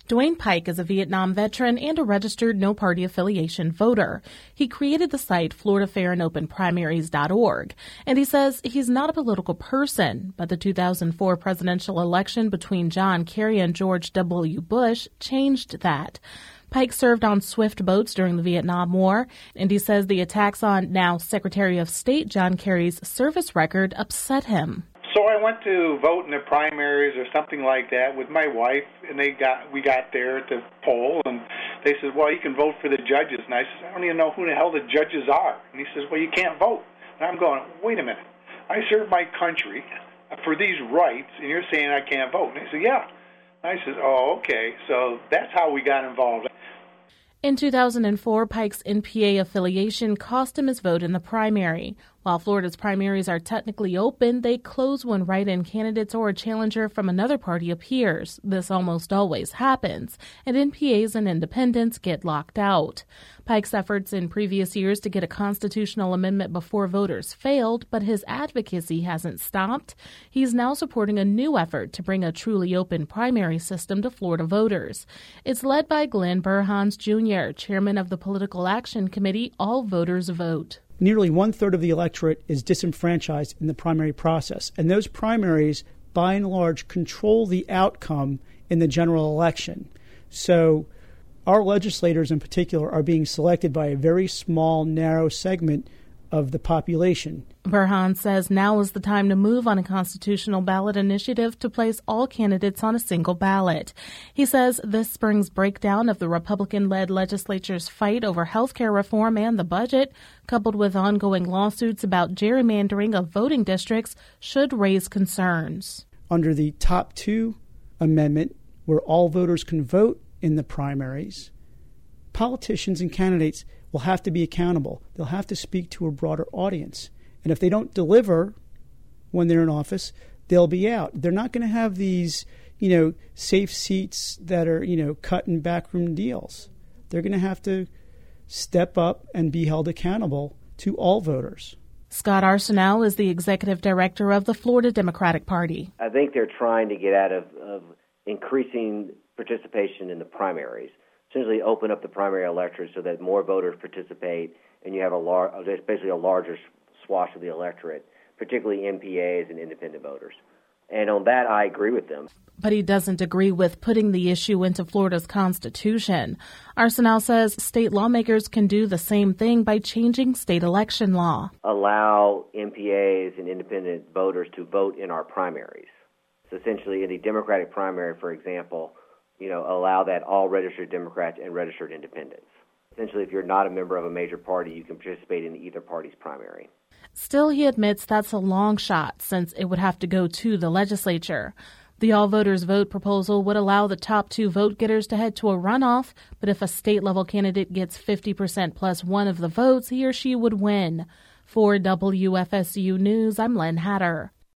Dwayne Pike is a Vietnam veteran and a registered no-party affiliation voter. He created the site FloridaFairAndOpenPrimaries.org, and he says he's not a political person, but the 2004 presidential election between John Kerry and George W. Bush changed that. Pike served on swift boats during the Vietnam War, and he says the attacks on now Secretary of State John Kerry's service record upset him. So I went to vote in the primaries or something like that with my wife, and we got there at the poll, and they said, well, you can vote for the judges. And I said, I don't even know who the hell the judges are. And he says, well, you can't vote. And I'm going, wait a minute. I serve my country for these rights, and you're saying I can't vote. And he said, yeah. And I said, oh, okay. So that's how we got involved. In 2004, Pike's NPA affiliation cost him his vote in the primary. While Florida's primaries are technically open, they close when write-in candidates or a challenger from another party appears. This almost always happens, and NPAs and independents get locked out. Pike's efforts in previous years to get a constitutional amendment before voters failed, but his advocacy hasn't stopped. He's now supporting a new effort to bring a truly open primary system to Florida voters. It's led by Glenn Burhans Jr., chairman of the Political Action Committee All Voters Vote. Nearly one-third of the electorate is disenfranchised in the primary process, and those primaries, by and large, control the outcome in the general election. So our legislators in particular are being selected by a very small, narrow segment of the population. Burhan says now is the time to move on a constitutional ballot initiative to place all candidates on a single ballot. He says this spring's breakdown of the Republican-led legislature's fight over health care reform and the budget, coupled with ongoing lawsuits about gerrymandering of voting districts, should raise concerns. Under the Top 2 amendment, where all voters can vote in the primaries, politicians and candidates will have to be accountable. They'll have to speak to a broader audience. And if they don't deliver when they're in office, they'll be out. They're not going to have these, safe seats that are, cut in backroom deals. They're going to have to step up and be held accountable to all voters. Scott Arsenault is the executive director of the Florida Democratic Party. I think they're trying to get out of increasing participation in the primaries. Essentially open up the primary electorate so that more voters participate, and you have basically a larger swath of the electorate, particularly NPAs and independent voters. And on that, I agree with them. But he doesn't agree with putting the issue into Florida's Constitution. Arsenault says state lawmakers can do the same thing by changing state election law. Allow NPAs and independent voters to vote in our primaries. So essentially, in the Democratic primary, for example, allow that all registered Democrats and registered independents. Essentially, if you're not a member of a major party, you can participate in either party's primary. Still, he admits that's a long shot since it would have to go to the legislature. The All Voters Vote proposal would allow the top 2 vote-getters to head to a runoff, but if a state-level candidate gets 50% plus one of the votes, he or she would win. For WFSU News, I'm Len Hatter.